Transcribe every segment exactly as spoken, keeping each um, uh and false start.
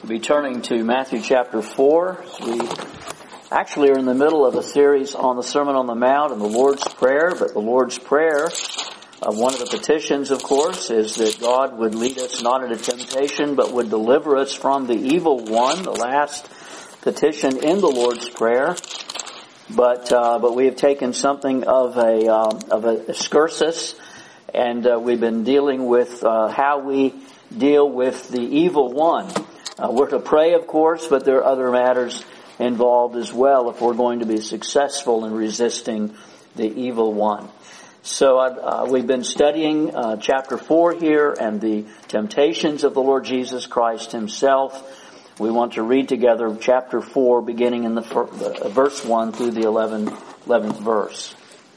We'll be turning to Matthew chapter four. We actually are in the middle of a series on the Sermon on the Mount and the Lord's Prayer, but the Lord's Prayer, uh, one of the petitions, of course, is that God would lead us not into temptation, but would deliver us from the evil one, the last petition in the Lord's Prayer. But uh, but we have taken something of a um, of a excursus, and uh, we've been dealing with uh, how we deal with the evil one. Uh, we're to pray, of course, but there are other matters involved as well if we're going to be successful in resisting the evil one. So uh, we've been studying uh, chapter four here and the temptations of the Lord Jesus Christ Himself. We want to read together chapter four, beginning in the first, uh, verse one through the eleventh, eleventh verse.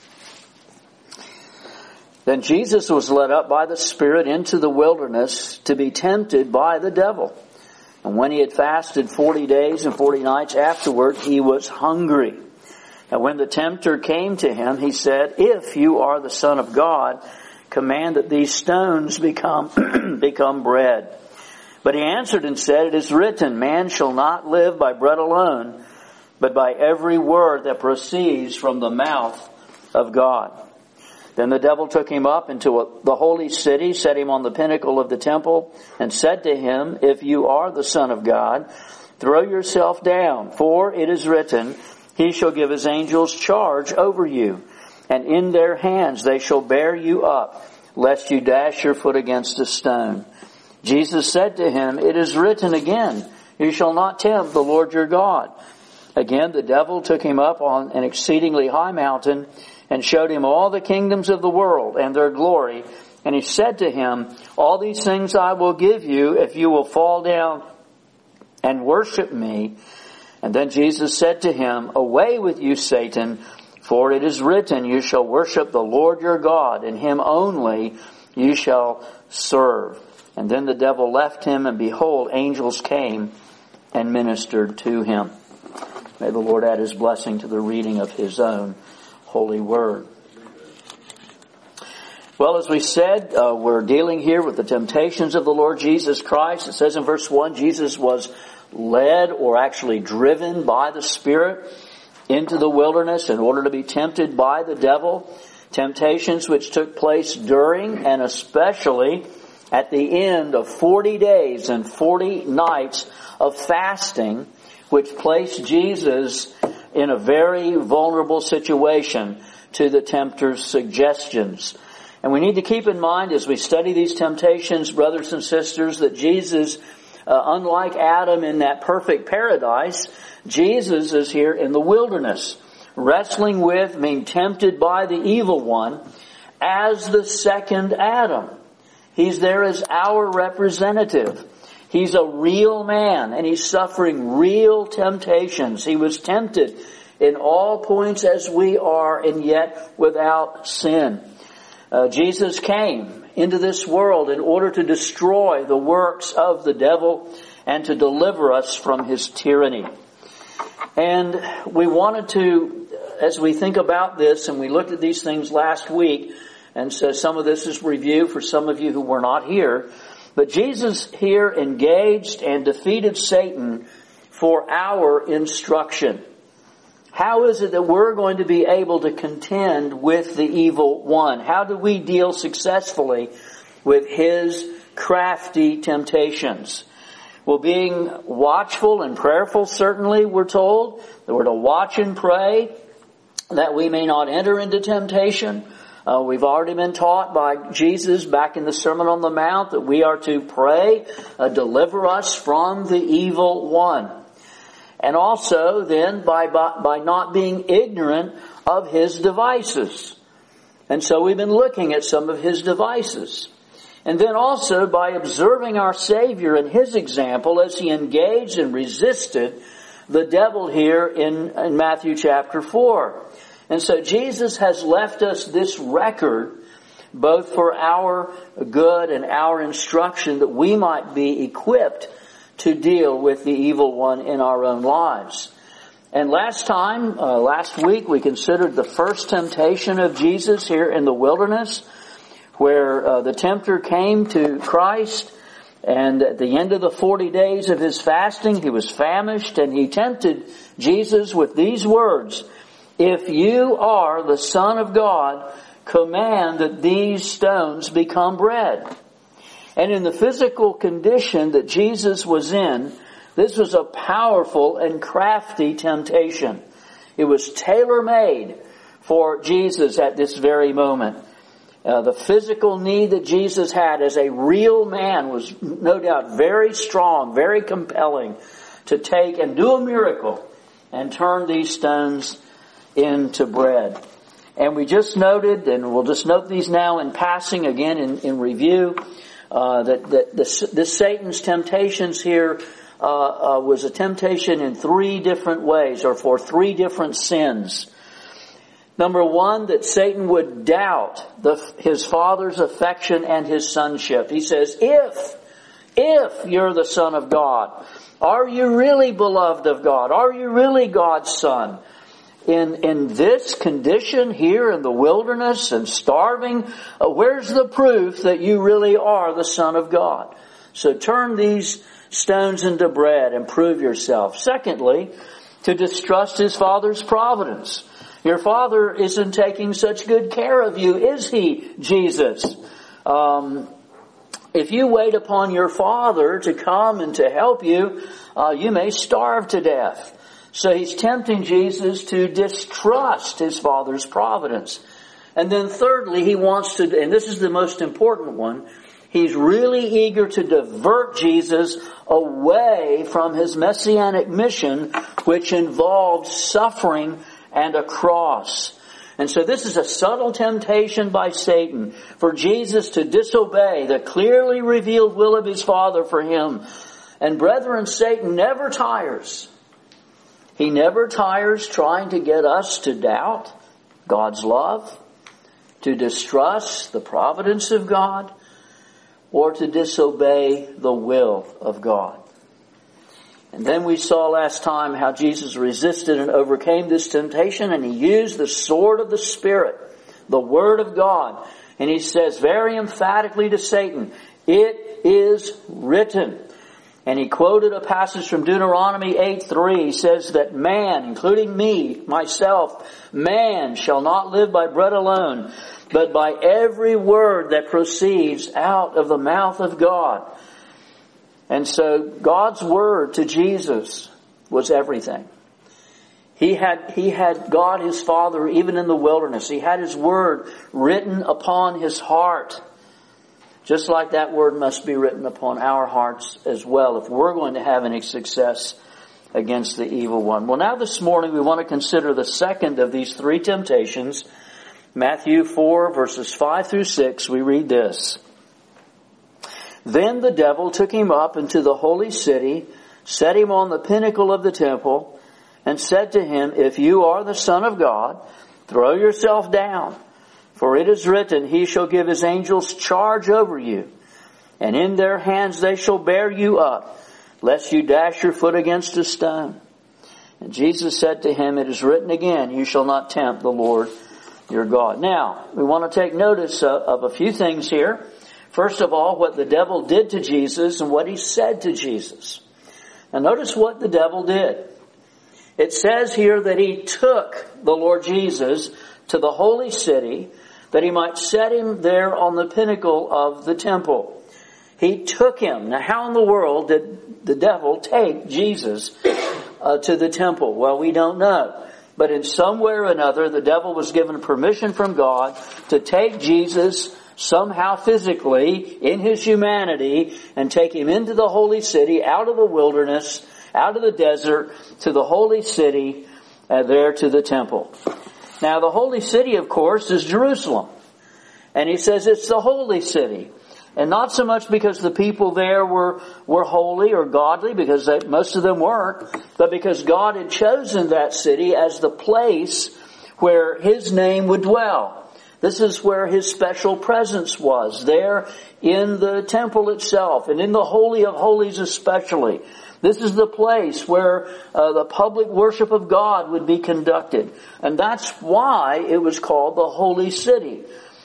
Then Jesus was led up by the Spirit into the wilderness to be tempted by the devil. And when he had fasted forty days and forty nights afterward, he was hungry. And when the tempter came to him, he said, "If you are the Son of God, command that these stones become become bread." But he answered and said, "It is written, man shall not live by bread alone, but by every word that proceeds from the mouth of God." Then the devil took him up into a, the holy city, set him on the pinnacle of the temple, and said to him, "If you are the Son of God, throw yourself down, for it is written, He shall give His angels charge over you, and in their hands they shall bear you up, lest you dash your foot against a stone." Jesus said to him, "It is written again, you shall not tempt the Lord your God." Again the devil took him up on an exceedingly high mountain, and showed him all the kingdoms of the world and their glory. And he said to him, "All these things I will give you if you will fall down and worship me." And then Jesus said to him, "Away with you, Satan, for it is written, you shall worship the Lord your God, and Him only you shall serve." And then the devil left him, and behold, angels came and ministered to him. May the Lord add His blessing to the reading of His own holy word. Well, as we said, uh, we're dealing here with the temptations of the Lord Jesus Christ. It says in verse one, Jesus was led or actually driven by the Spirit into the wilderness in order to be tempted by the devil. Temptations which took place during and especially at the end of forty days and forty nights of fasting, which placed Jesus in a very vulnerable situation to the tempter's suggestions. And we need to keep in mind as we study these temptations, brothers and sisters, that Jesus, uh, unlike Adam in that perfect paradise, Jesus is here in the wilderness, wrestling with, being tempted by the evil one as the second Adam. He's there as our representative. He's a real man, and he's suffering real temptations. He was tempted in all points as we are, and yet without sin. Uh, Jesus came into this world in order to destroy the works of the devil and to deliver us from his tyranny. And we wanted to, as we think about this, and we looked at these things last week, and so some of this is review for some of you who were not here, but Jesus here engaged and defeated Satan for our instruction. How is it that we're going to be able to contend with the evil one? How do we deal successfully with his crafty temptations? Well, being watchful and prayerful, certainly, we're told that we're to watch and pray that we may not enter into temptation. Uh, we've already been taught by Jesus back in the Sermon on the Mount that we are to pray, uh, deliver us from the evil one. And also then by, by, by not being ignorant of his devices. And so we've been looking at some of his devices. And then also by observing our Savior and his example as he engaged and resisted the devil here in, in Matthew chapter four. And so Jesus has left us this record both for our good and our instruction that we might be equipped to deal with the evil one in our own lives. And last time, uh, last week, we considered the first temptation of Jesus here in the wilderness, where uh, the tempter came to Christ And at the end of the forty days of his fasting, he was famished, and he tempted Jesus with these words, "If you are the Son of God, command that these stones become bread." And in the physical condition that Jesus was in, this was a powerful and crafty temptation. It was tailor-made for Jesus at this very moment. Uh, the physical need that Jesus had as a real man was no doubt very strong, very compelling to take and do a miracle and turn these stones into bread. And we just noted, and we'll just note these now in passing again in, in review, uh, that, that this, this Satan's temptations here uh, uh, was a temptation in three different ways, or for three different sins. Number one, that Satan would doubt the, his Father's affection and his sonship. He says, if, if you're the Son of God, are you really beloved of God? Are you really God's Son? In, in this condition here in the wilderness and starving, uh, where's the proof that you really are the Son of God? So turn these stones into bread and prove yourself. Secondly, to distrust his Father's providence. Your Father isn't taking such good care of you, is He, Jesus? Um, if you wait upon your Father to come and to help you, uh, you may starve to death. So He's tempting Jesus to distrust His Father's providence. And then thirdly, He wants to, and this is the most important one, He's really eager to divert Jesus away from His messianic mission, which involved suffering and a cross. And so this is a subtle temptation by Satan for Jesus to disobey the clearly revealed will of His Father for Him. And brethren, Satan never tires. He never tires trying to get us to doubt God's love, to distrust the providence of God, or to disobey the will of God. And then we saw last time how Jesus resisted and overcame this temptation, and He used the sword of the Spirit, the Word of God. And He says very emphatically to Satan, "It is written." And He quoted a passage from Deuteronomy eight three. He says that man, including me, myself, man shall not live by bread alone, but by every word that proceeds out of the mouth of God. And so God's word to Jesus was everything. He had, he had God His Father even in the wilderness. He had His word written upon His heart. Just like that word must be written upon our hearts as well if we're going to have any success against the evil one. Well, now this morning we want to consider the second of these three temptations. Matthew four verses five through six, we read this. Then the devil took him up into the holy city, set him on the pinnacle of the temple, and said to him, "If you are the Son of God, throw yourself down. For it is written, He shall give His angels charge over you, and in their hands they shall bear you up, lest you dash your foot against a stone." And Jesus said to him, "It is written again, you shall not tempt the Lord your God." Now, we want to take notice of a few things here. First of all, what the devil did to Jesus and what he said to Jesus. Now notice what the devil did. It says here that he took the Lord Jesus to the holy city that He might set Him there on the pinnacle of the temple. He took Him. Now how in the world did the devil take Jesus uh, to the temple? Well, we don't know. But in some way or another, the devil was given permission from God to take Jesus somehow physically in His humanity and take Him into the holy city, out of the wilderness, out of the desert, to the holy city, uh, there to the temple. Now the holy city, of course, is Jerusalem. And He says it's the holy city. And not so much because the people there were, were holy or godly, because they, most of them weren't, but because God had chosen that city as the place where His name would dwell. This is where His special presence was, there in the temple itself and in the Holy of Holies especially. This is the place where uh, the public worship of God would be conducted. And that's why it was called the Holy City.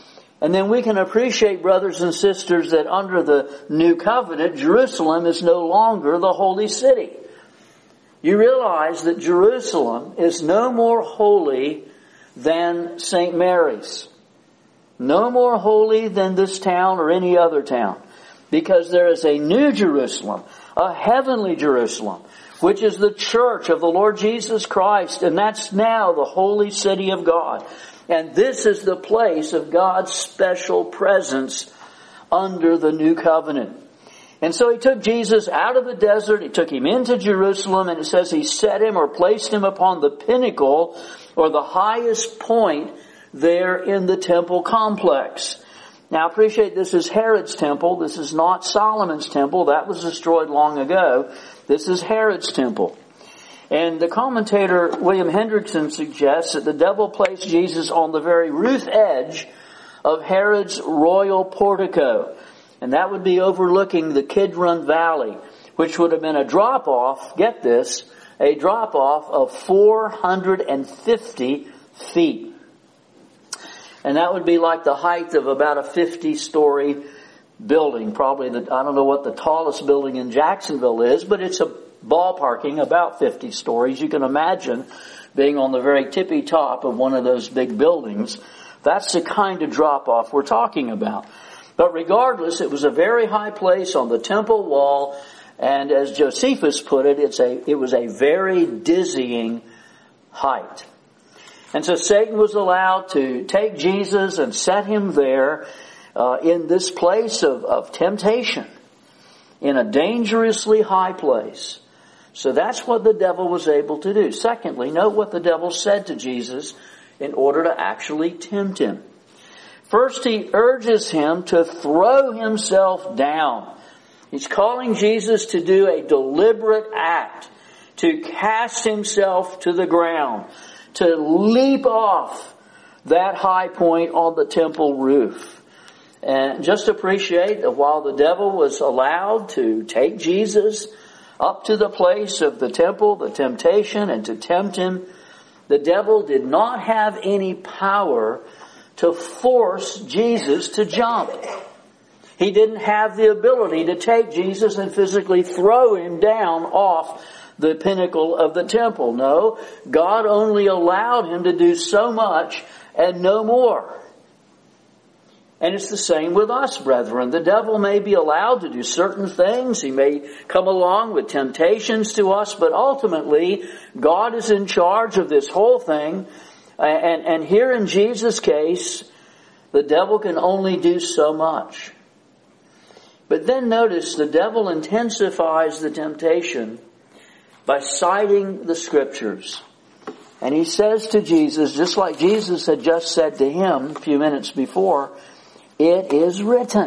And then we can appreciate, brothers and sisters, that under the new covenant, Jerusalem is no longer the holy city. You realize that Jerusalem is no more holy than Saint Mary's. No more holy than this town or any other town. Because there is a new Jerusalem, a heavenly Jerusalem, which is the church of the Lord Jesus Christ. And that's now the holy city of God. And this is the place of God's special presence under the new covenant. And so he took Jesus out of the desert, he took him into Jerusalem, and it says he set him or placed him upon the pinnacle or the highest point there in the temple complex. Now appreciate this is Herod's temple. This is not Solomon's temple. That was destroyed long ago. This is Herod's temple. And the commentator William Hendrickson suggests that the devil placed Jesus on the very roof edge of Herod's royal portico. And that would be overlooking the Kidron Valley, which would have been a drop-off, get this, a drop-off of four hundred fifty feet. And that would be like the height of about a fifty-story building. Probably, the, I don't know what the tallest building in Jacksonville is, but it's a ballparking about fifty stories. You can imagine being on the very tippy top of one of those big buildings. That's the kind of drop-off we're talking about. But regardless, it was a very high place on the temple wall, and as Josephus put it, it's a it was a very dizzying height. And so Satan was allowed to take Jesus and set him there uh, in this place of, of temptation, in a dangerously high place. So that's what the devil was able to do. Secondly, note what the devil said to Jesus in order to actually tempt him. First, he urges him to throw himself down. He's calling Jesus to do a deliberate act, to cast himself to the ground, to leap off that high point on the temple roof. And just appreciate that while the devil was allowed to take Jesus up to the place of the temple, the temptation, and to tempt him, the devil did not have any power to force Jesus to jump. He didn't have the ability to take Jesus and physically throw him down off the pinnacle of the temple. No, God only allowed him to do so much and no more. And it's the same with us, brethren. The devil may be allowed to do certain things. He may come along with temptations to us, but ultimately, God is in charge of this whole thing. And, and here in Jesus' case, the devil can only do so much. But then notice the devil intensifies the temptation by citing the Scriptures. And he says to Jesus, just like Jesus had just said to him a few minutes before, it is written.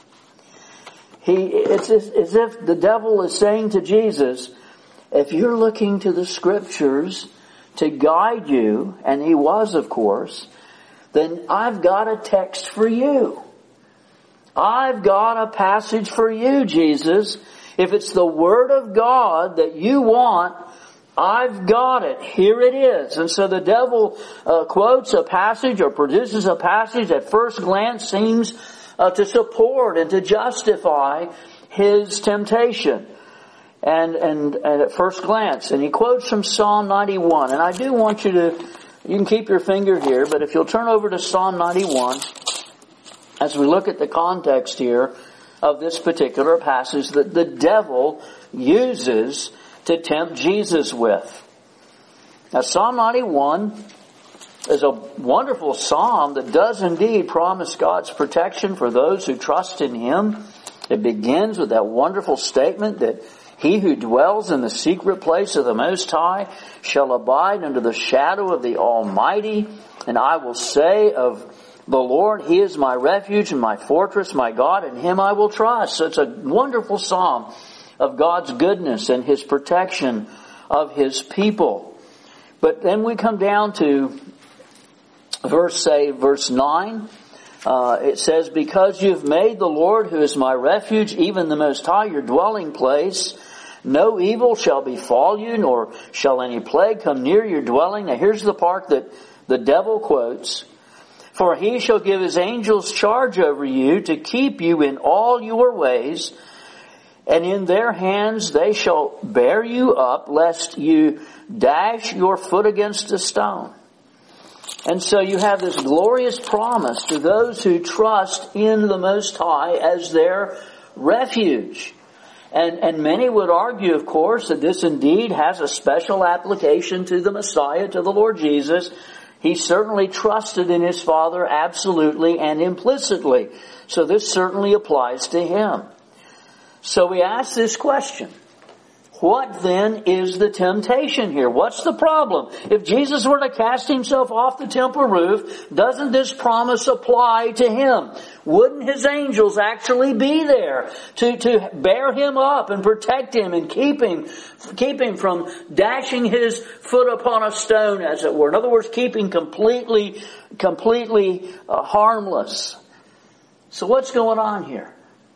He, it's as if the devil is saying to Jesus, if you're looking to the Scriptures to guide you, and he was, of course, then I've got a text for you. I've got a passage for you, Jesus. If it's the Word of God that you want, I've got it. Here it is. And so the devil uh, quotes a passage or produces a passage that at first glance seems uh, to support and to justify his temptation. And, and, and at first glance. And he quotes from Psalm ninety-one. And I do want you to, you can keep your finger here, but if you'll turn over to Psalm ninety-one, as we look at the context here of this particular passage that the devil uses to tempt Jesus with. Now Psalm ninety-one is a wonderful psalm that does indeed promise God's protection for those who trust in Him. It begins with that wonderful statement that he who dwells in the secret place of the Most High shall abide under the shadow of the Almighty. And I will say of the Lord, He is my refuge and my fortress, my God, in Him I will trust. So it's a wonderful psalm of God's goodness and His protection of His people. But then we come down to verse, say, verse nine. Uh, it says, because you've made the Lord, who is my refuge, even the Most High, your dwelling place, no evil shall befall you, nor shall any plague come near your dwelling. Now here's the part that the devil quotes. For he shall give his angels charge over you to keep you in all your ways, and in their hands they shall bear you up, lest you dash your foot against a stone. And so you have this glorious promise to those who trust in the Most High as their refuge. And, and many would argue, of course, that this indeed has a special application to the Messiah, to the Lord Jesus. He certainly trusted in his Father absolutely and implicitly. So this certainly applies to him. So we ask this question. What then is the temptation here? What's the problem? If Jesus were to cast himself off the temple roof, doesn't this promise apply to him? Wouldn't his angels actually be there to, to bear him up and protect him and keep him, keep him from dashing his foot upon a stone, as it were? In other words, keep him completely, completely uh, harmless. So what's going on here?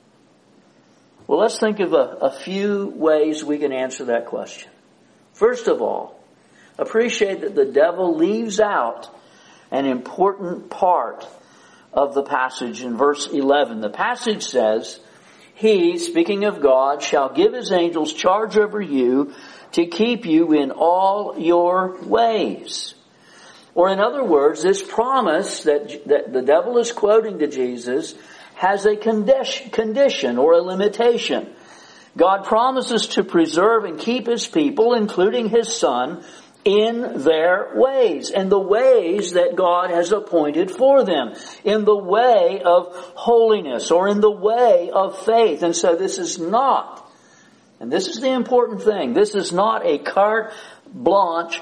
Well, let's think of a, a few ways we can answer that question. First of all, appreciate that the devil leaves out an important part of the passage in verse eleven. The passage says, He, speaking of God, shall give his angels charge over you to keep you in all your ways. Or in other words, this promise that, that the devil is quoting to Jesus has a condition, condition or a limitation. God promises to preserve and keep his people, including his Son, in their ways, and the ways that God has appointed for them, in the way of holiness or in the way of faith. And so this is not, and this is the important thing, this is not a carte blanche,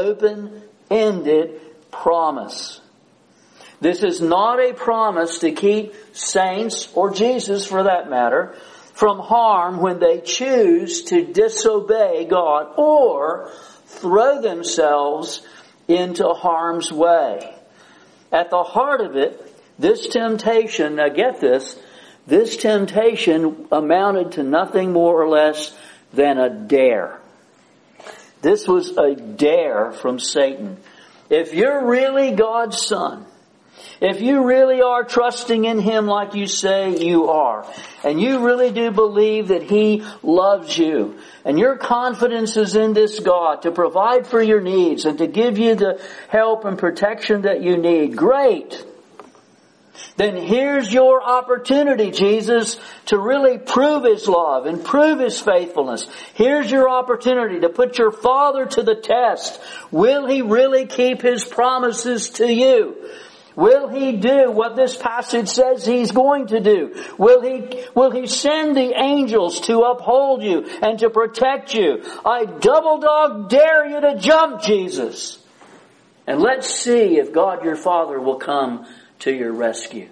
open-ended promise. This is not a promise to keep saints, or Jesus for that matter, from harm when they choose to disobey God or throw themselves into harm's way. At the heart of it, this temptation, now get this, this temptation amounted to nothing more or less than a dare. This was a dare from Satan. If you're really God's son, if you really are trusting in him like you say you are, and you really do believe that he loves you, and your confidence is in this God to provide for your needs and to give you the help and protection that you need, great. Then here's your opportunity, Jesus, to really prove his love and prove his faithfulness. Here's your opportunity to put your Father to the test. Will he really keep his promises to you? Will he do what this passage says he's going to do? Will he, will he send the angels to uphold you and to protect you? I double dog dare you to jump, Jesus. And let's see if God your Father will come to your rescue.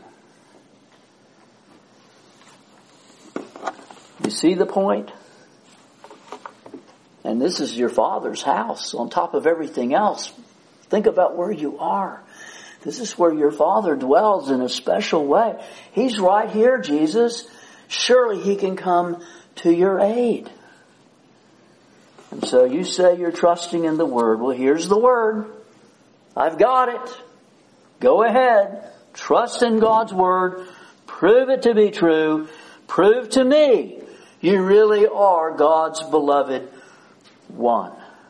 You see the point? And this is your Father's house on top of everything else. Think about where you are. This is where your Father dwells in a special way. He's right here, Jesus. Surely he can come to your aid. And so you say you're trusting in the Word. Well, here's the Word. I've got it. Go ahead. Trust in God's Word. Prove it to be true. Prove to me you really are God's beloved one.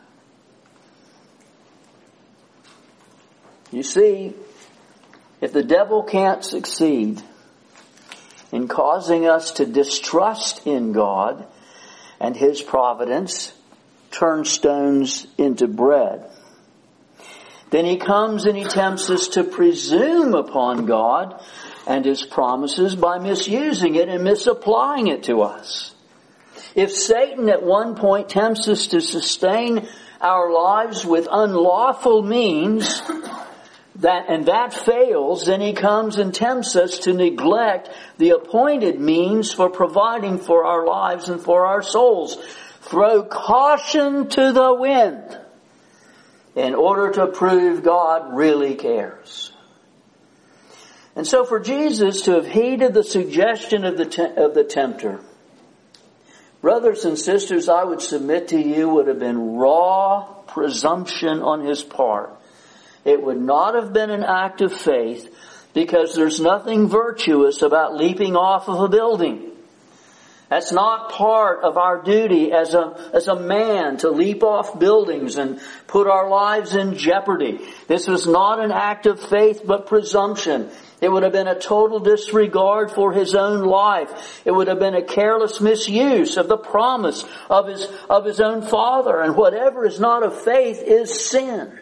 You see, if the devil can't succeed in causing us to distrust in God and his providence, turn stones into bread, then he comes and he tempts us to presume upon God and his promises by misusing it and misapplying it to us. If Satan at one point tempts us to sustain our lives with unlawful means, that and that fails, then he comes and tempts us to neglect the appointed means for providing for our lives and for our souls. Throw caution to the wind in order to prove God really cares. And so for Jesus to have heeded the suggestion of the te- of the tempter, brothers and sisters, I would submit to you, would have been raw presumption on his part It would not have been an act of faith, because there's nothing virtuous about leaping off of a building. That's not part of our duty as a, as a man to leap off buildings and put our lives in jeopardy. This was not an act of faith, but presumption. It would have been a total disregard for his own life. It would have been a careless misuse of the promise of his, of his own Father. And whatever is not of faith is sin.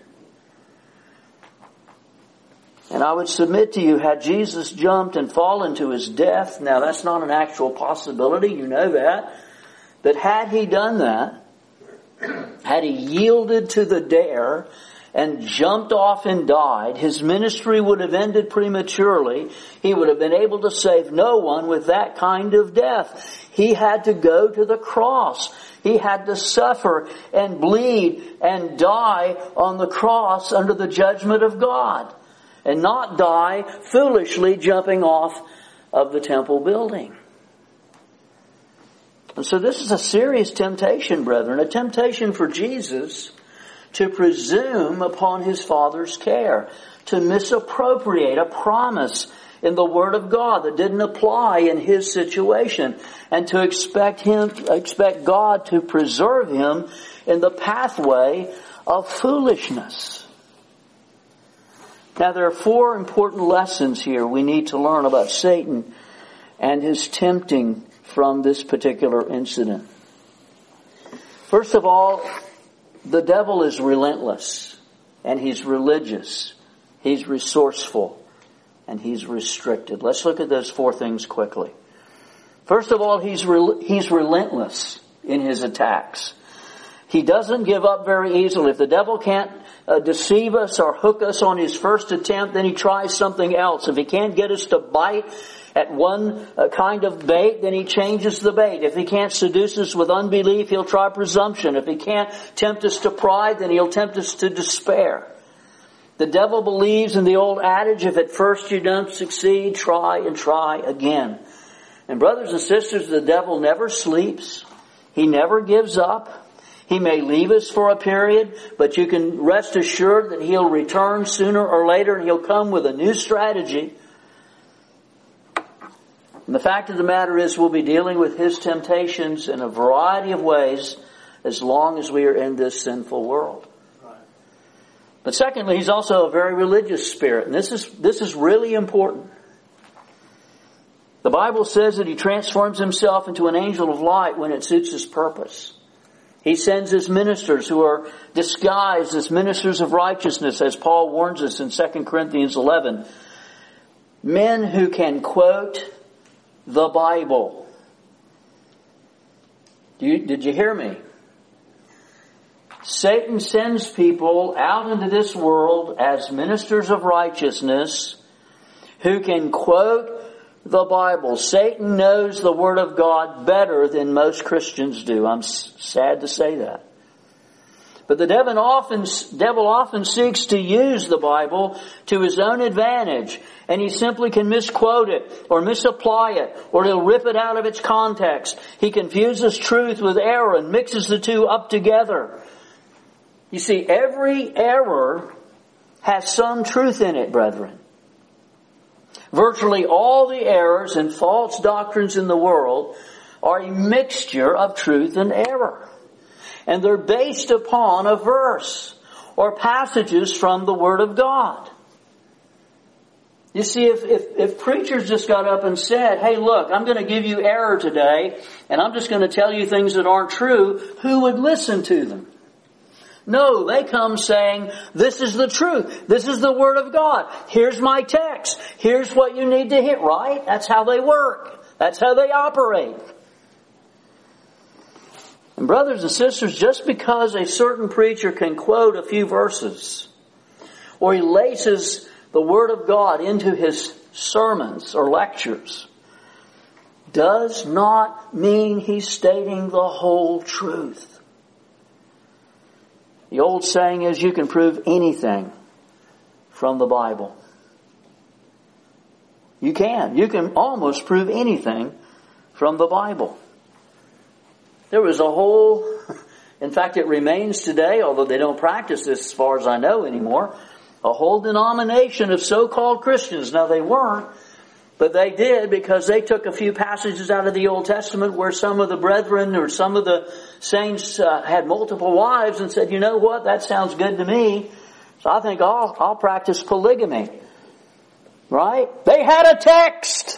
And I would submit to you, had Jesus jumped and fallen to his death, now that's not an actual possibility, you know that. But had he done that, had he yielded to the dare and jumped off and died, his ministry would have ended prematurely. He would have been able to save no one with that kind of death. He had to go to the cross. He had to suffer and bleed and die on the cross under the judgment of God. And not die foolishly jumping off of the temple building. And so this is a serious temptation, brethren. A temptation for Jesus to presume upon his Father's care. To misappropriate a promise in the Word of God that didn't apply in his situation. And to expect him, expect God to preserve him in the pathway of foolishness. Now there are four important lessons here we need to learn about Satan and his tempting from this particular incident. First of all, the devil is relentless, and he's religious, he's resourceful, and he's restricted. Let's look at those four things quickly. First of all, he's re- he's relentless in his attacks. He doesn't give up very easily. If the devil can't uh, deceive us or hook us on his first attempt, then he tries something else. If he can't get us to bite at one uh, kind of bait, then he changes the bait. If he can't seduce us with unbelief, he'll try presumption. If he can't tempt us to pride, then he'll tempt us to despair. The devil believes in the old adage, if at first you don't succeed, try and try again. And brothers and sisters, the devil never sleeps. He never gives up. He may leave us for a period, but you can rest assured that he'll return sooner or later, and he'll come with a new strategy. And the fact of the matter is, we'll be dealing with his temptations in a variety of ways as long as we are in this sinful world. But secondly, he's also a very religious spirit, and this is this is really important. The Bible says that he transforms himself into an angel of light when it suits his purpose. He sends his ministers who are disguised as ministers of righteousness, as Paul warns us in Second Corinthians eleven. Men who can quote the Bible. Do you, did you hear me? Satan sends people out into this world as ministers of righteousness who can quote the Bible. Satan knows the Word of God better than most Christians do. I'm sad to say that. But the devil often, devil often seeks to use the Bible to his own advantage. And he simply can misquote it or misapply it, or he'll rip it out of its context. He confuses truth with error and mixes the two up together. You see, every error has some truth in it, brethren. Virtually all the errors and false doctrines in the world are a mixture of truth and error. And they're based upon a verse or passages from the Word of God. You see, if, if, if preachers just got up and said, hey, look, I'm going to give you error today, and I'm just going to tell you things that aren't true, who would listen to them? No, they come saying, this is the truth. This is the Word of God. Here's my text. Here's what you need to hit, right? That's how they work. That's how they operate. And brothers and sisters, just because a certain preacher can quote a few verses, or he laces the Word of God into his sermons or lectures, does not mean he's stating the whole truth. The old saying is, you can prove anything from the Bible. You can. You can almost prove anything from the Bible. There was a whole, in fact it remains today, although they don't practice this as far as I know anymore, A whole denomination of so-called Christians. Now they weren't, but they did because they took a few passages out of the Old Testament where some of the brethren or some of the saints uh, had multiple wives and said, you know what, that sounds good to me. So I think I'll, I'll practice polygamy. Right? They had a text.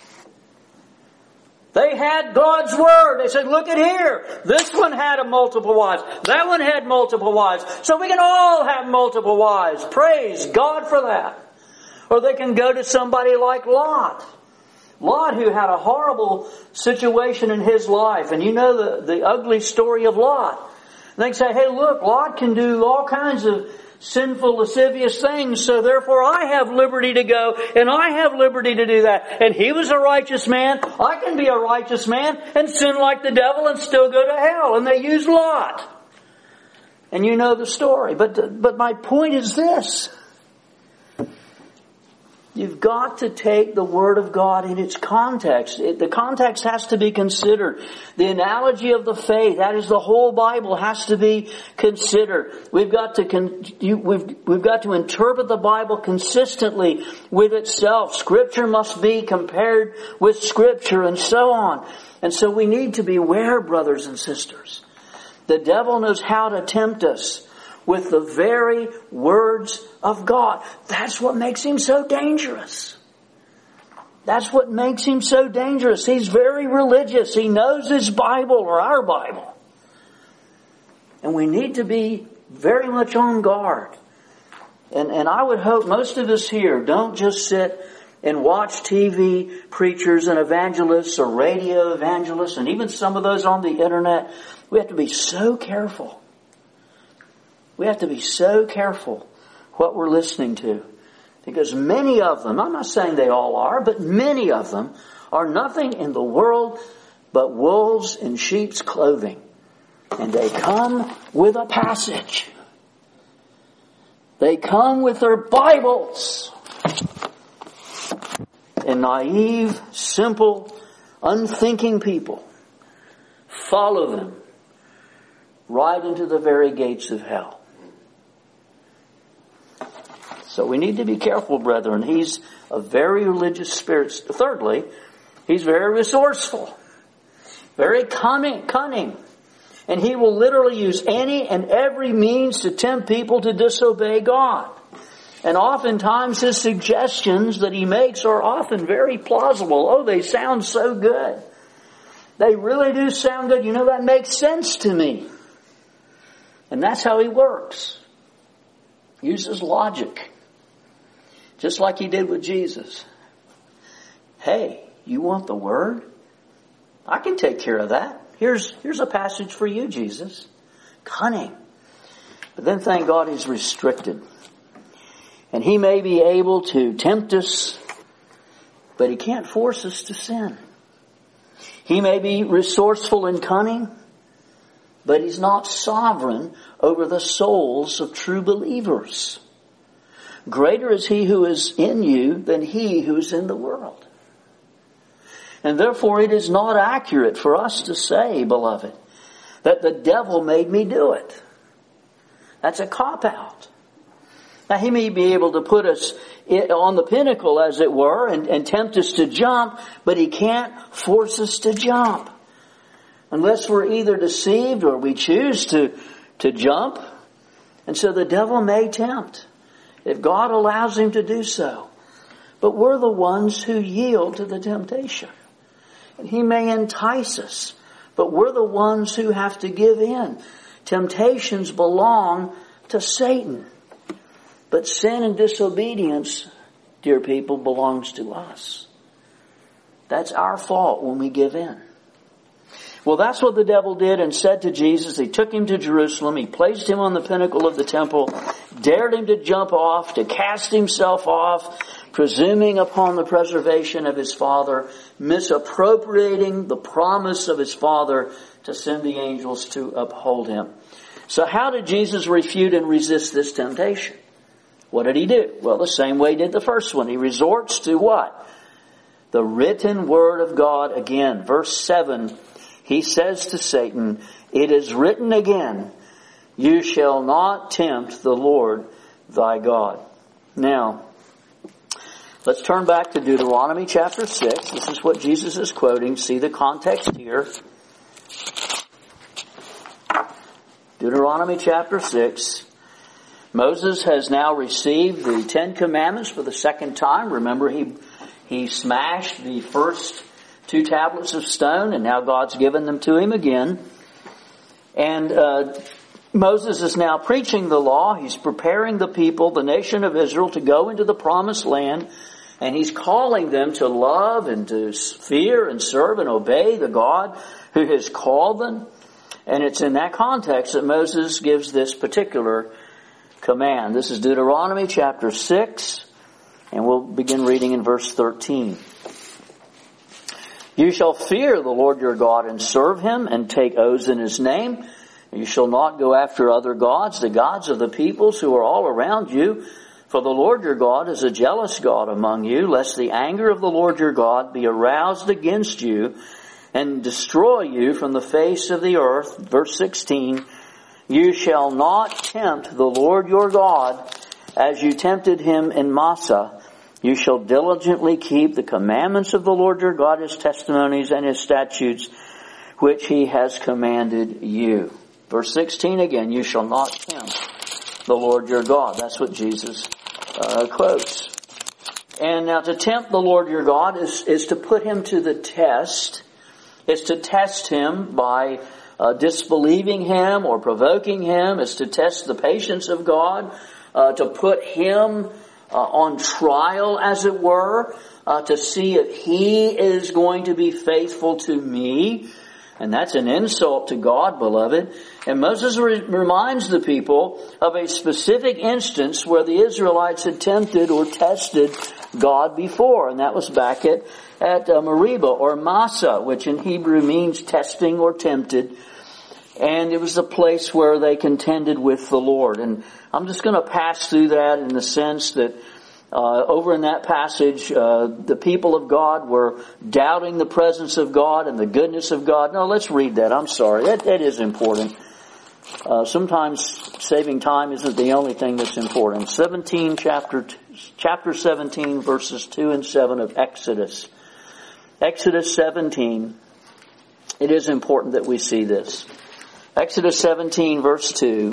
They had God's Word. They said, look at here. This one had a multiple wives. That one had multiple wives. So we can all have multiple wives. Praise God for that. Or they can go to somebody like Lot. Lot, who had a horrible situation in his life. And you know the, the ugly story of Lot. And they can say, hey, look, Lot can do all kinds of sinful, lascivious things, so therefore I have liberty to go, and I have liberty to do that. And he was a righteous man. I can be a righteous man and sin like the devil and still go to hell. And they use Lot. And you know the story. But, but my point is this. You've got to take the Word of God in its context. It, the context has to be considered. The analogy of the faith, that is the whole Bible, has to be considered. We've got to con, you, we've, we've got to interpret the Bible consistently with itself. Scripture must be compared with Scripture and so on. And so we need to beware, brothers and sisters. The devil knows how to tempt us with the very words of God. That's what makes him so dangerous. That's what makes him so dangerous. He's very religious. He knows his Bible or our Bible. And we need to be very much on guard. And, and I would hope most of us here don't just sit and watch T V preachers and evangelists or radio evangelists and even some of those on the internet. We have to be so careful. We have to be so careful what we're listening to. Because many of them, I'm not saying they all are, but many of them are nothing in the world but wolves in sheep's clothing. And they come with a passage. They come with their Bibles. And naive, simple, unthinking people follow them right into the very gates of hell. So we need to be careful, brethren. He's a very religious spirit. Thirdly, he's very resourceful, very cunning, cunning. And he will literally use any and every means to tempt people to disobey God. And oftentimes his suggestions that he makes are often very plausible. Oh, they sound so good. They really do sound good. You know, that makes sense to me. And that's how he works. Uses logic. Just like he did with Jesus. Hey, you want the Word? I can take care of that. Here's, here's a passage for you, Jesus. Cunning. But then thank God he's restricted. And he may be able to tempt us, but he can't force us to sin. He may be resourceful and cunning, but he's not sovereign over the souls of true believers. Greater is he who is in you than he who is in the world. And therefore it is not accurate for us to say, beloved, that the devil made me do it. That's a cop-out. Now he may be able to put us on the pinnacle, as it were, and, and tempt us to jump, but he can't force us to jump. Unless we're either deceived or we choose to, to jump. And so the devil may tempt, if God allows him to do so. But we're the ones who yield to the temptation. And he may entice us, but we're the ones who have to give in. Temptations belong to Satan. But sin and disobedience, dear people, belongs to us. That's our fault when we give in. Well, that's what the devil did and said to Jesus. He took him to Jerusalem. He placed him on the pinnacle of the temple, dared him to jump off, to cast himself off, presuming upon the preservation of his Father, misappropriating the promise of his Father to send the angels to uphold him. So how did Jesus refute and resist this temptation? What did he do? Well, the same way he did the first one. He resorts to what? The written Word of God again. Verse seven, he says to Satan, "It is written again, you shall not tempt the Lord thy God." Now, let's turn back to Deuteronomy chapter six. This is what Jesus is quoting. See the context here. Deuteronomy chapter six. Moses has now received the Ten Commandments for the second time. Remember, he he smashed the first two tablets of stone, and now God's given them to him again. And uh, Moses is now preaching the law. He's preparing the people, the nation of Israel, to go into the promised land. And he's calling them to love and to fear and serve and obey the God who has called them. And it's in that context that Moses gives this particular command. This is Deuteronomy chapter six, and we'll begin reading in verse thirteen. You shall fear the Lord your God and serve him and take oaths in his name. You shall not go after other gods, the gods of the peoples who are all around you. For the Lord your God is a jealous God among you, lest the anger of the Lord your God be aroused against you and destroy you from the face of the earth. Verse sixteen, you shall not tempt the Lord your God as you tempted him in Massah. You shall diligently keep the commandments of the Lord your God, his testimonies and his statutes, which he has commanded you. Verse sixteen again, you shall not tempt the Lord your God. That's what Jesus uh, quotes. And now to tempt the Lord your God is, is to put him to the test. It's to test him by uh, disbelieving him or provoking him. It's to test the patience of God, uh, to put him Uh, on trial, as it were, uh, to see if he is going to be faithful to me. And that's an insult to God, beloved. And Moses re- reminds the people of a specific instance where the Israelites had tempted or tested God before. And that was back at, at uh, Meribah or Massah, which in Hebrew means testing or tempted. And it was the place where they contended with the Lord. And I'm just going to pass through that in the sense that uh, over in that passage, uh, the people of God were doubting the presence of God and the goodness of God. No, let's read that. I'm sorry. That, that is important. Uh, sometimes saving time isn't the only thing that's important. seventeen, chapter, chapter seventeen, verses two and seven of Exodus. Exodus seventeen. It is important that we see this. Exodus seventeen, verse two.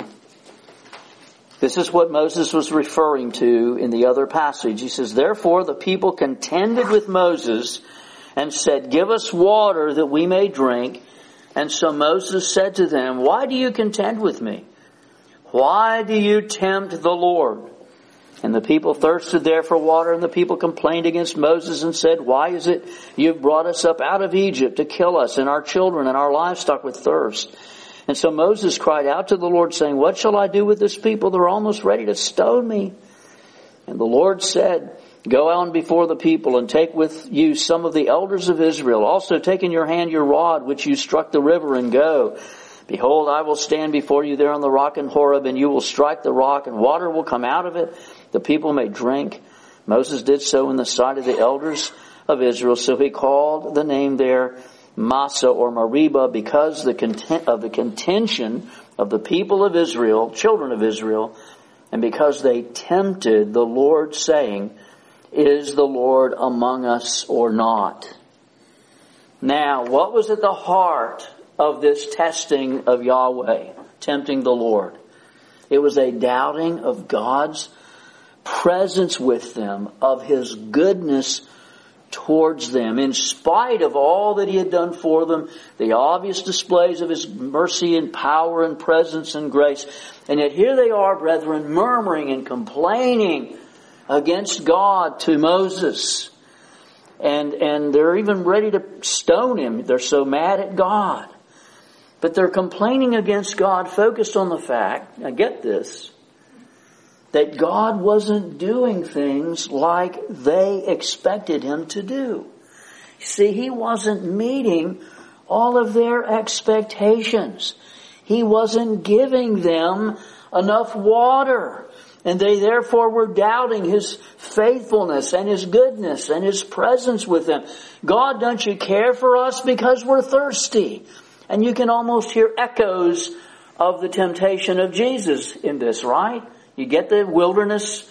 This is what Moses was referring to in the other passage. He says, therefore the people contended with Moses and said, give us water that we may drink. And so Moses said to them, why do you contend with me? Why do you tempt the Lord? And the people thirsted there for water, and the people complained against Moses and said, why is it you've brought us up out of Egypt to kill us and our children and our livestock with thirst? And so Moses cried out to the Lord, saying, what shall I do with this people? They're almost ready to stone me. And the Lord said, go on before the people and take with you some of the elders of Israel. Also take in your hand your rod, which you struck the river, and go. Behold, I will stand before you there on the rock in Horeb, and you will strike the rock, and water will come out of it. The people may drink. Moses did so in the sight of the elders of Israel. So he called the name there Massah or Meribah, because the content of the contention of the people of Israel, children of Israel, and because they tempted the Lord, saying, is the Lord among us or not? Now, what was at the heart of this testing of Yahweh, tempting the Lord? It was a doubting of God's presence with them, of his goodness towards them, in spite of all that he had done for them, the obvious displays of his mercy and power and presence and grace. And yet here they are, brethren, murmuring and complaining against God to Moses. And, and they're even ready to stone him. They're so mad at God. But they're complaining against God, focused on the fact, now get this, that God wasn't doing things like they expected him to do. See, he wasn't meeting all of their expectations. He wasn't giving them enough water. And they therefore were doubting his faithfulness and his goodness and his presence with them. God, don't you care for us because we're thirsty? And you can almost hear echoes of the temptation of Jesus in this, right? You get the wilderness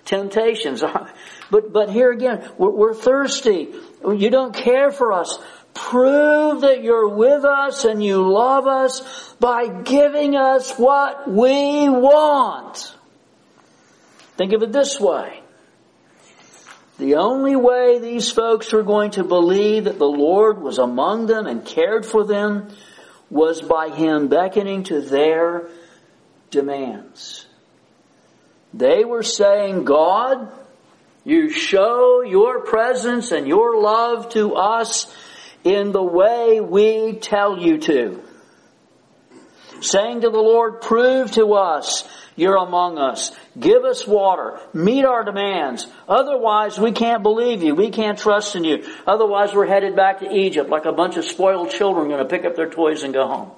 temptations. But, but here again, we're, we're thirsty. You don't care for us. Prove that you're with us and you love us by giving us what we want. Think of it this way. The only way these folks were going to believe that the Lord was among them and cared for them was by Him beckoning to their demands. They were saying, God, you show your presence and your love to us in the way we tell you to. Saying to the Lord, prove to us you're among us. Give us water. Meet our demands. Otherwise, we can't believe you. We can't trust in you. Otherwise, we're headed back to Egypt like a bunch of spoiled children going to pick up their toys and go home.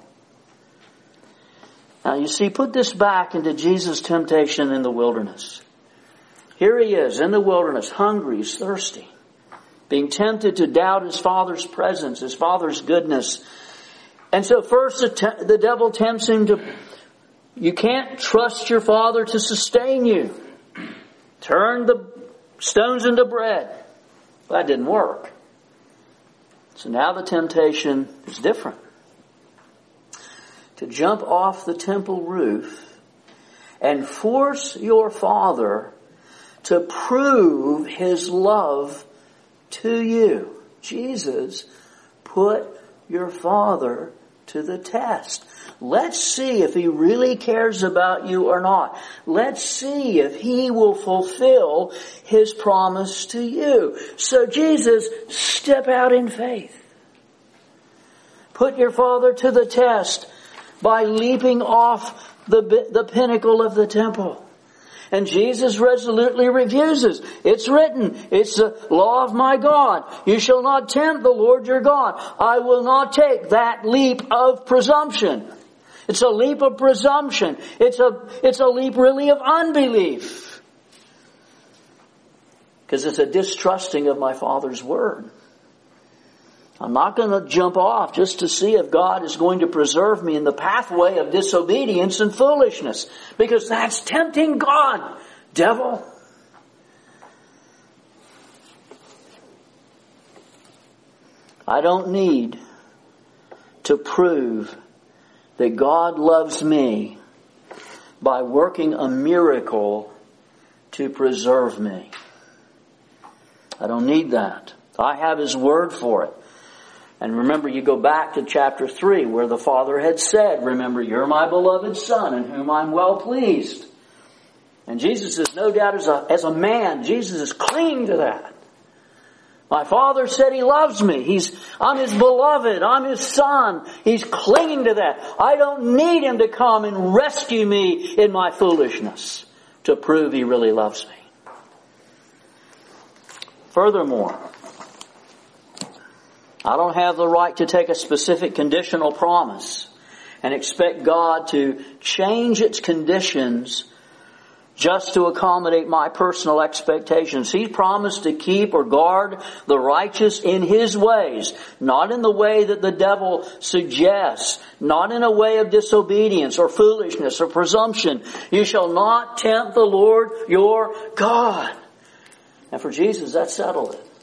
Now, you see, put this back into Jesus' temptation in the wilderness. Here He is in the wilderness, hungry, He's thirsty, being tempted to doubt His Father's presence, His Father's goodness. And so first the, te- the devil tempts Him to, you can't trust your Father to sustain you. Turn the stones into bread. Well, that didn't work. So now the temptation is different. To jump off the temple roof and force your Father to prove His love to you. Jesus put your Father to the test. Let's see if He really cares about you or not. Let's see if He will fulfill His promise to you. So Jesus, step out in faith. Put your Father to the test by leaping off the, the pinnacle of the temple. And Jesus resolutely refuses. It's written. It's the law of my God. You shall not tempt the Lord your God. I will not take that leap of presumption. It's a leap of presumption. It's a, it's a leap really of unbelief. Because it's a distrusting of my Father's word. I'm not going to jump off just to see if God is going to preserve me in the pathway of disobedience and foolishness. Because that's tempting God, devil. I don't need to prove that God loves me by working a miracle to preserve me. I don't need that. I have His word for it. And remember, you go back to chapter three where the Father had said, remember, you're my beloved Son in whom I'm well pleased. And Jesus is no doubt as a, as a man, Jesus is clinging to that. My Father said He loves me. He's, I'm His beloved. I'm His Son. He's clinging to that. I don't need Him to come and rescue me in my foolishness to prove He really loves me. Furthermore, I don't have the right to take a specific conditional promise and expect God to change its conditions just to accommodate my personal expectations. He promised to keep or guard the righteous in His ways, not in the way that the devil suggests, not in a way of disobedience or foolishness or presumption. You shall not tempt the Lord your God. And for Jesus, that settled it.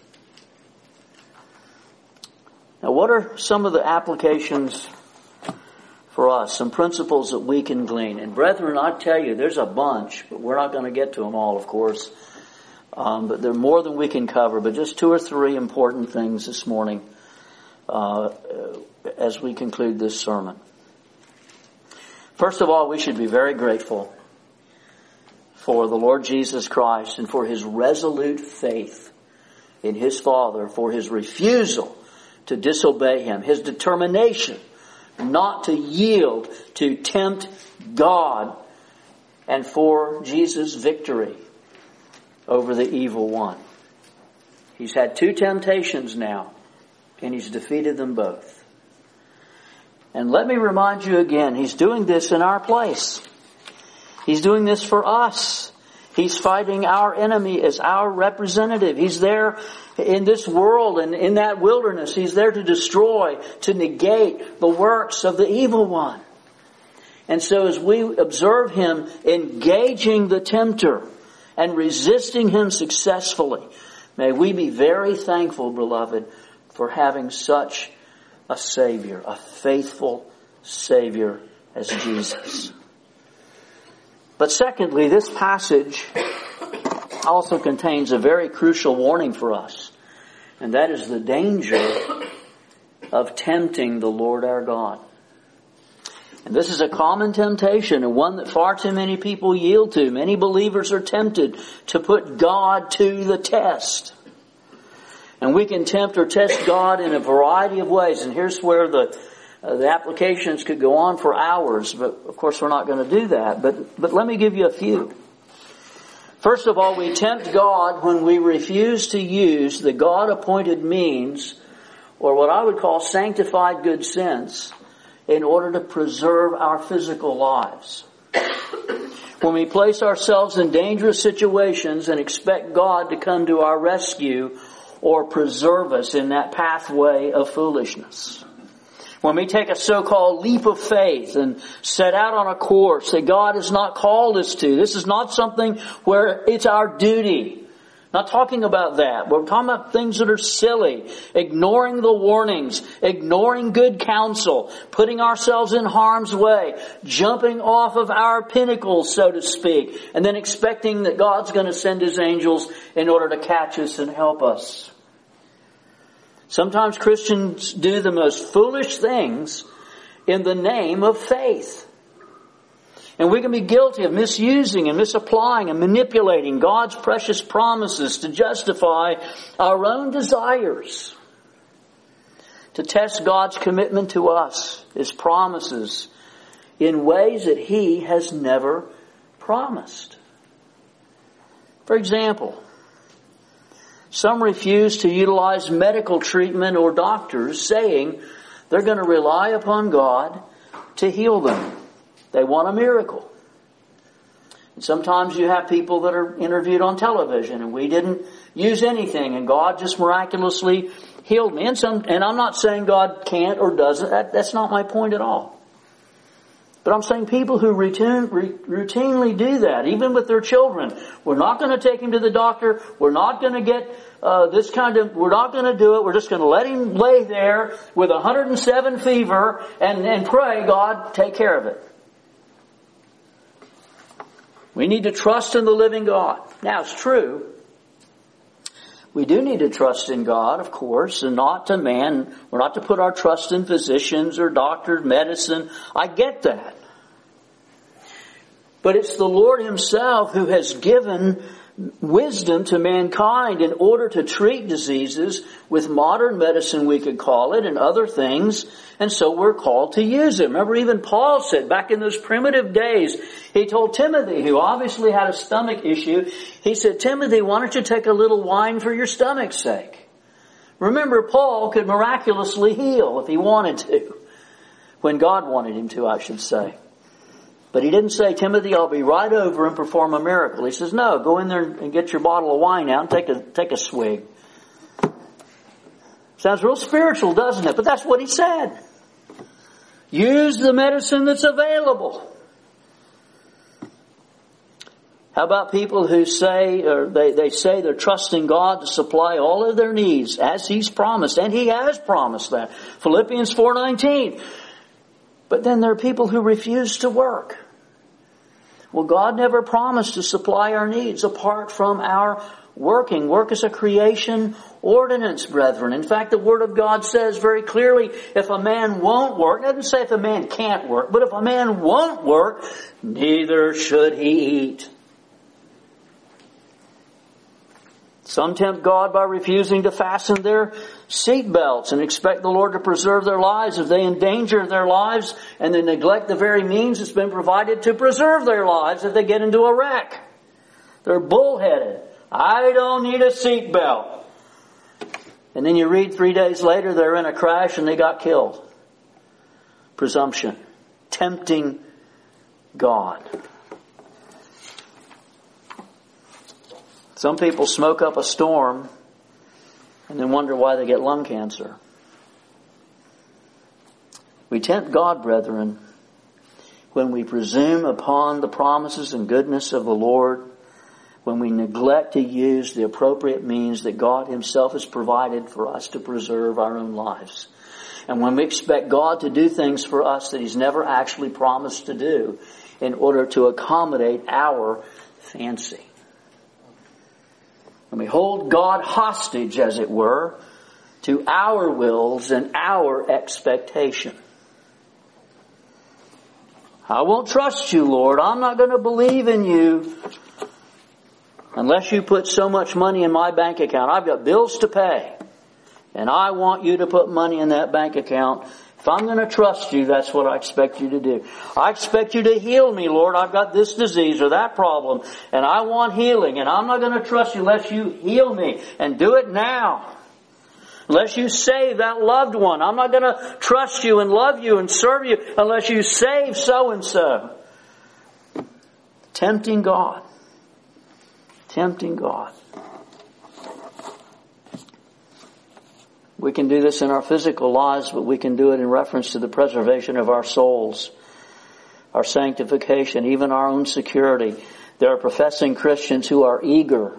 Now, what are some of the applications for us? Some principles that we can glean. And brethren, I tell you, there's a bunch, but we're not going to get to them all, of course. Um, but they're more than we can cover. But just two or three important things this morning uh, as we conclude this sermon. First of all, we should be very grateful for the Lord Jesus Christ and for His resolute faith in His Father, for His refusal to disobey Him, His determination not to yield to tempt God, and for Jesus' victory over the evil one. He's had two temptations now, and He's defeated them both. And let me remind you again, He's doing this in our place. He's doing this for us. He's fighting our enemy as our representative. He's there in this world and in that wilderness. He's there to destroy, to negate the works of the evil one. And so as we observe Him engaging the tempter and resisting Him successfully. May we be very thankful, beloved, for having such a Savior, a faithful Savior as Jesus. But secondly, this passage also contains a very crucial warning for us, and that is the danger of tempting the Lord our God. And this is a common temptation, and one that far too many people yield to. Many believers are tempted to put God to the test. And we can tempt or test God in a variety of ways. And here's where the uh, the applications could go on for hours, but of course we're not going to do that. But but let me give you a few. First of all, we tempt God when we refuse to use the God-appointed means, or what I would call sanctified good sense, in order to preserve our physical lives. When we place ourselves in dangerous situations and expect God to come to our rescue or preserve us in that pathway of foolishness. When we take a so-called leap of faith and set out on a course that God has not called us to. This is not something where it's our duty. Not talking about that. We're talking about things that are silly. Ignoring the warnings. Ignoring good counsel. Putting ourselves in harm's way. Jumping off of our pinnacles, so to speak. And then expecting that God's going to send His angels in order to catch us and help us. Sometimes Christians do the most foolish things in the name of faith. And we can be guilty of misusing and misapplying and manipulating God's precious promises to justify our own desires. To test God's commitment to us, His promises, in ways that He has never promised. For example, some refuse to utilize medical treatment or doctors, saying they're going to rely upon God to heal them. They want a miracle. And sometimes you have people that are interviewed on television, and we didn't use anything, and God just miraculously healed me. And, some, and I'm not saying God can't or doesn't. That, that's not my point at all. But I'm saying people who routine, routinely do that, even with their children. We're not going to take him to the doctor. We're not going to get uh, this kind of, we're not going to do it. We're just going to let him lay there with one hundred seven fever and, and pray, God, take care of it. We need to trust in the living God. Now, it's true. We do need to trust in God, of course, and not to man. We're not to put our trust in physicians or doctors, medicine. I get that. But it's the Lord Himself who has given wisdom to mankind in order to treat diseases with modern medicine, we could call it, and other things. And so we're called to use it. Remember, even Paul said back in those primitive days, he told Timothy, who obviously had a stomach issue, he said, Timothy, why don't you take a little wine for your stomach's sake? Remember, Paul could miraculously heal if he wanted to. When God wanted him to, I should say. But he didn't say, Timothy, I'll be right over and perform a miracle. He says, no, go in there and get your bottle of wine out and take a, take a swig. Sounds real spiritual, doesn't it? But that's what he said. Use the medicine that's available. How about people who say, or they, they say they're trusting God to supply all of their needs as He's promised, and He has promised that. Philippians four nineteen. But then there are people who refuse to work. Well, God never promised to supply our needs apart from our working. Work is a creation ordinance, brethren. In fact, the Word of God says very clearly, if a man won't work, it doesn't say if a man can't work, but if a man won't work, neither should he eat. Some tempt God by refusing to fasten their seat belts and expect the Lord to preserve their lives. If they endanger their lives and they neglect the very means that's been provided to preserve their lives, if they get into a wreck, they're bullheaded. I don't need a seat belt. And then you read three days later they're in a crash and they got killed. Presumption. Tempting God. Some people smoke up a storm and then wonder why they get lung cancer. We tempt God, brethren, when we presume upon the promises and goodness of the Lord when we neglect to use the appropriate means that God Himself has provided for us to preserve our own lives. And when we expect God to do things for us that He's never actually promised to do in order to accommodate our fancy. When we hold God hostage, as it were, to our wills and our expectation. I won't trust you, Lord. I'm not going to believe in you unless you put so much money in my bank account. I've got bills to pay. And I want you to put money in that bank account. If I'm going to trust you, that's what I expect you to do. I expect you to heal me, Lord. I've got this disease or that problem, and I want healing. And I'm not going to trust you unless you heal me. And do it now. Unless you save that loved one. I'm not going to trust you and love you and serve you unless you save so-and-so. Tempting God. Tempting God. We can do this in our physical lives, but we can do it in reference to the preservation of our souls, our sanctification, even our own security. There are professing Christians who are eager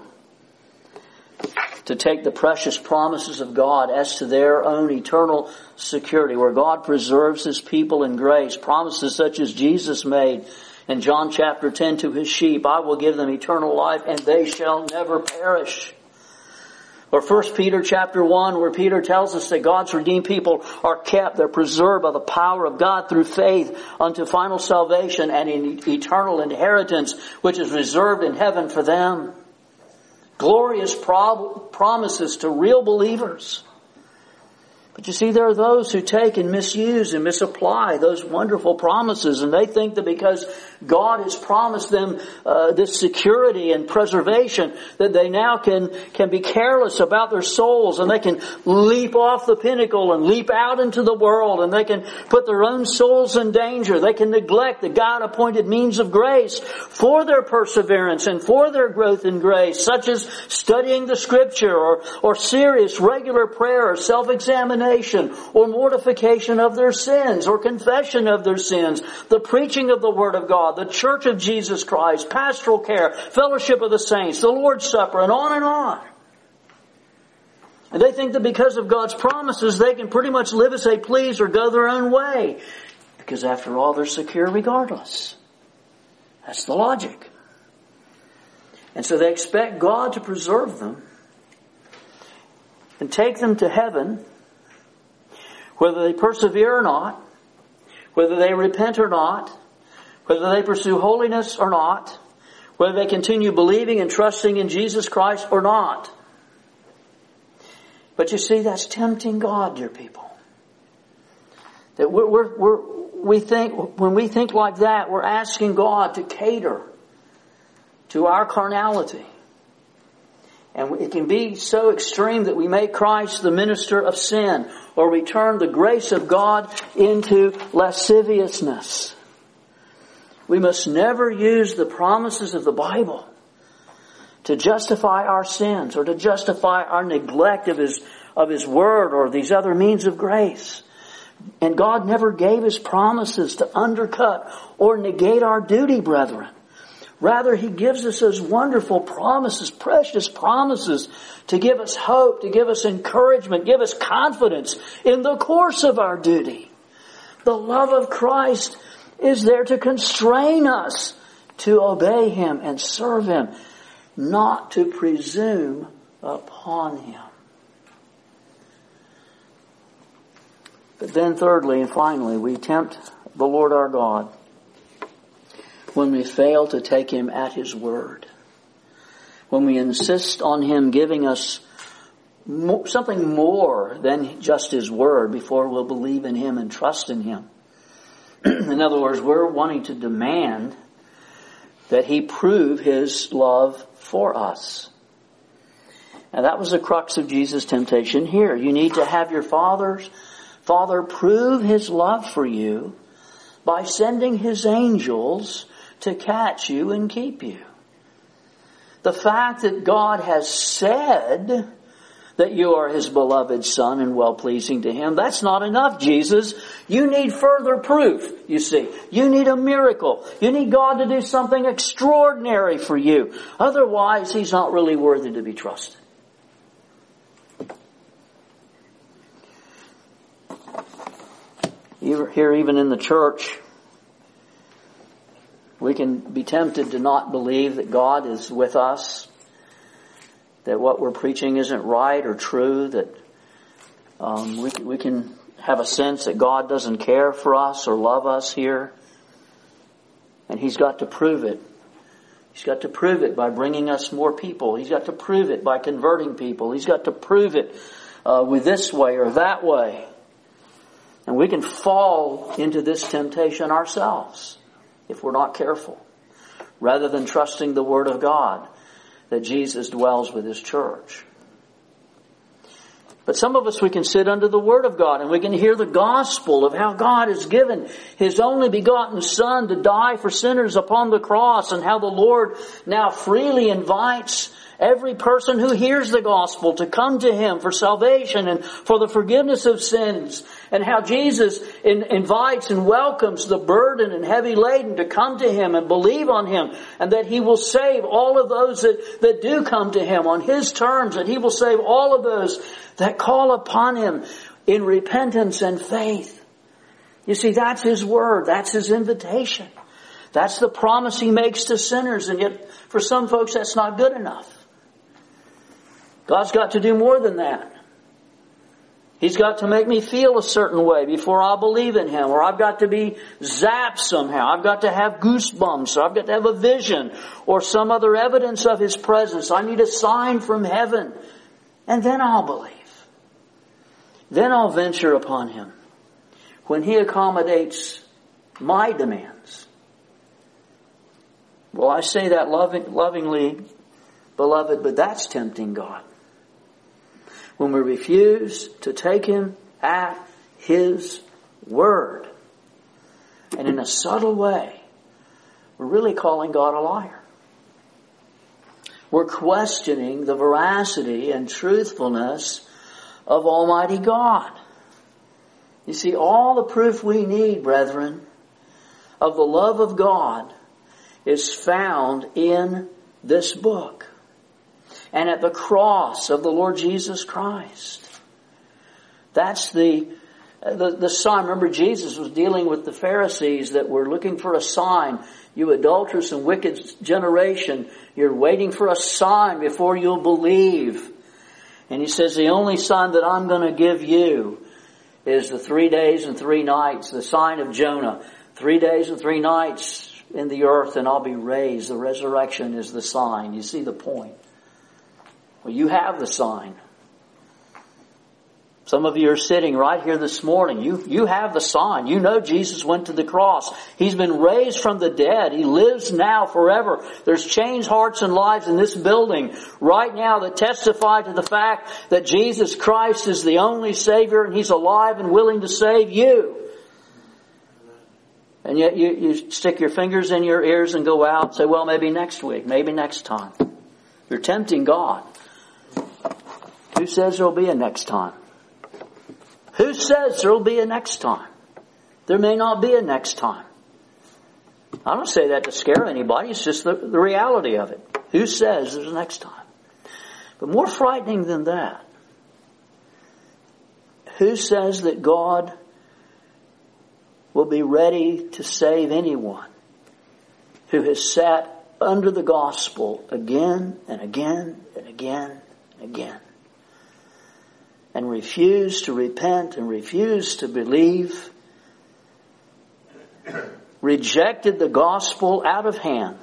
to take the precious promises of God as to their own eternal security, where God preserves His people in grace. Promises such as Jesus made in John chapter ten to His sheep, I will give them eternal life and they shall never perish. Or First Peter chapter one, where Peter tells us that God's redeemed people are kept, they're preserved by the power of God through faith unto final salvation and in eternal inheritance, which is reserved in heaven for them. Glorious prob- promises to real believers. But you see, there are those who take and misuse and misapply those wonderful promises. And they think that because God has promised them uh, this security and preservation, that they now can, can be careless about their souls. And they can leap off the pinnacle and leap out into the world. And they can put their own souls in danger. They can neglect the God-appointed means of grace for their perseverance and for their growth in grace, such as studying the Scripture or, or serious regular prayer or self-examination, or mortification of their sins, or confession of their sins, the preaching of the Word of God, the Church of Jesus Christ, pastoral care, fellowship of the saints, the Lord's Supper, and on and on. And they think that because of God's promises, they can pretty much live as they please or go their own way. Because after all, they're secure regardless. That's the logic. And so they expect God to preserve them and take them to heaven, whether they persevere or not, whether they repent or not, whether they pursue holiness or not, whether they continue believing and trusting in Jesus Christ or not. But you see, that's tempting God, dear people. That we're, we're, we're, we think, when we think like that, we're asking God to cater to our carnality. And it can be so extreme that we make Christ the minister of sin, or we turn the grace of God into lasciviousness. We must never use the promises of the Bible to justify our sins or to justify our neglect of His, of His Word or these other means of grace. And God never gave His promises to undercut or negate our duty, brethren. Rather, He gives us those wonderful promises, precious promises, to give us hope, to give us encouragement, give us confidence in the course of our duty. The love of Christ is there to constrain us to obey Him and serve Him, not to presume upon Him. But then thirdly and finally, we tempt the Lord our God when we fail to take Him at His word. When we insist on Him giving us more, something more than just His word before we'll believe in Him and trust in Him. In other words, we're wanting to demand that He prove His love for us. And that was the crux of Jesus' temptation here. You need to have your Father's Father prove His love for you by sending His angels to catch you and keep you. The fact that God has said that you are His beloved Son and well-pleasing to Him. That's not enough, Jesus. You need further proof, you see. You need a miracle. You need God to do something extraordinary for you. Otherwise, He's not really worthy to be trusted. Here, even in the church, we can be tempted to not believe that God is with us, that what we're preaching isn't right or true, that um, we, we can have a sense that God doesn't care for us or love us here. And He's got to prove it. He's got to prove it by bringing us more people. He's got to prove it by converting people. He's got to prove it uh, with this way or that way. And we can fall into this temptation ourselves if we're not careful, rather than trusting the Word of God that Jesus dwells with His church. But some of us, we can sit under the Word of God and we can hear the gospel of how God has given His only begotten Son to die for sinners upon the cross, and how the Lord now freely invites every person who hears the gospel to come to Him for salvation and for the forgiveness of sins. And how Jesus in, invites and welcomes the burdened and heavy laden to come to Him and believe on Him. And that He will save all of those that, that do come to Him on His terms. And He will save all of those that call upon Him in repentance and faith. You see, that's His word. That's His invitation. That's the promise He makes to sinners. And yet, for some folks, that's not good enough. God's got to do more than that. He's got to make me feel a certain way before I'll believe in Him. Or I've got to be zapped somehow. I've got to have goosebumps. Or I've got to have a vision. Or some other evidence of His presence. I need a sign from heaven. And then I'll believe. Then I'll venture upon Him. When He accommodates my demands. Well, I say that loving, lovingly, beloved, but that's tempting God. When we refuse to take Him at His word. And in a subtle way, we're really calling God a liar. We're questioning the veracity and truthfulness of Almighty God. You see, all the proof we need, brethren, of the love of God is found in this book. And at the cross of the Lord Jesus Christ. That's the, the, the sign. Remember, Jesus was dealing with the Pharisees that were looking for a sign. You adulterous and wicked generation, you're waiting for a sign before you'll believe. And He says, the only sign that I'm going to give you is the three days and three nights, the sign of Jonah. Three days and three nights in the earth and I'll be raised. The resurrection is the sign. You see the point. Well, you have the sign. Some of you are sitting right here this morning. You, you have the sign. You know Jesus went to the cross. He's been raised from the dead. He lives now forever. There's changed hearts and lives in this building right now that testify to the fact that Jesus Christ is the only Savior and He's alive and willing to save you. And yet you, you stick your fingers in your ears and go out and say, well, maybe next week, maybe next time. You're tempting God. Who says there'll be a next time? Who says there'll be a next time? There may not be a next time. I don't say that to scare anybody. It's just the, the reality of it. Who says there's a next time? But more frightening than that, who says that God will be ready to save anyone who has sat under the gospel again and again and again and again and refused to repent and refused to believe, rejected the gospel out of hand?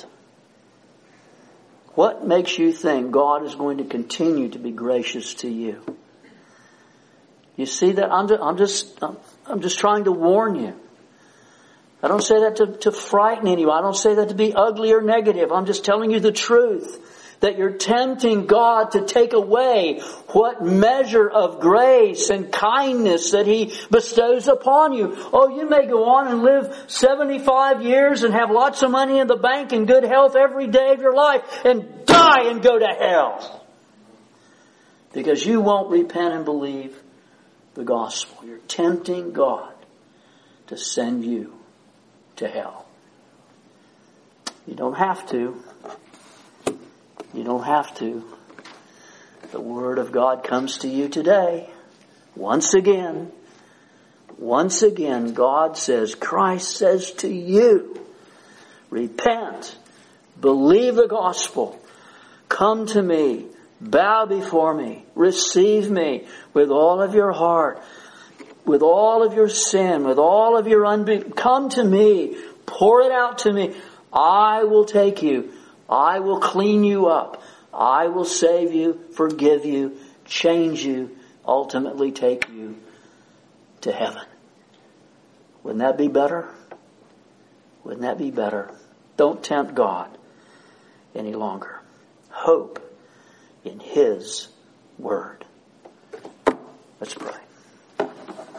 What makes you think God is going to continue to be gracious to you? You see that? I'm just, I'm just, I'm just trying to warn you. I don't say that to, to frighten anyone. I don't say that to be ugly or negative. I'm just telling you the truth. That you're tempting God to take away what measure of grace and kindness that He bestows upon you. Oh, you may go on and live seventy-five years and have lots of money in the bank and good health every day of your life and die and go to hell. because you won't repent and believe the gospel. You're tempting God to send you to hell. You don't have to. You don't have to. The Word of God comes to you today. Once again, once again, God says, Christ says to you, repent, believe the gospel, come to me, bow before me, receive me with all of your heart, with all of your sin, with all of your unbelief. Come to me, pour it out to me. I will take you. I will clean you up. I will save you, forgive you, change you, ultimately take you to heaven. Wouldn't that be better? Wouldn't that be better? Don't tempt God any longer. Hope in His Word. Let's pray.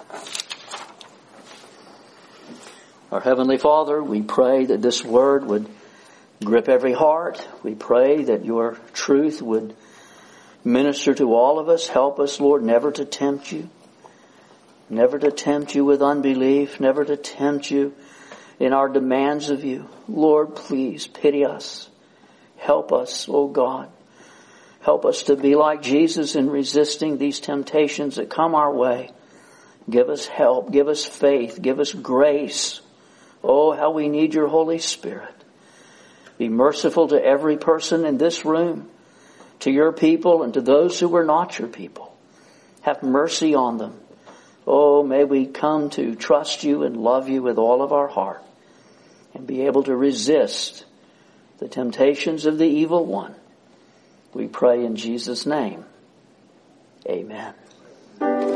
Our Heavenly Father, we pray that this Word would grip every heart. We pray that your truth would minister to all of us. Help us, Lord, never to tempt you. Never to tempt you with unbelief. Never to tempt you in our demands of you. Lord, please pity us. Help us, oh God. Help us to be like Jesus in resisting these temptations that come our way. Give us help. Give us faith. Give us grace. Oh, how we need your Holy Spirit. Be merciful to every person in this room, to your people and to those who are not your people. Have mercy on them. Oh, may we come to trust you and love you with all of our heart and be able to resist the temptations of the evil one. We pray in Jesus' name. Amen.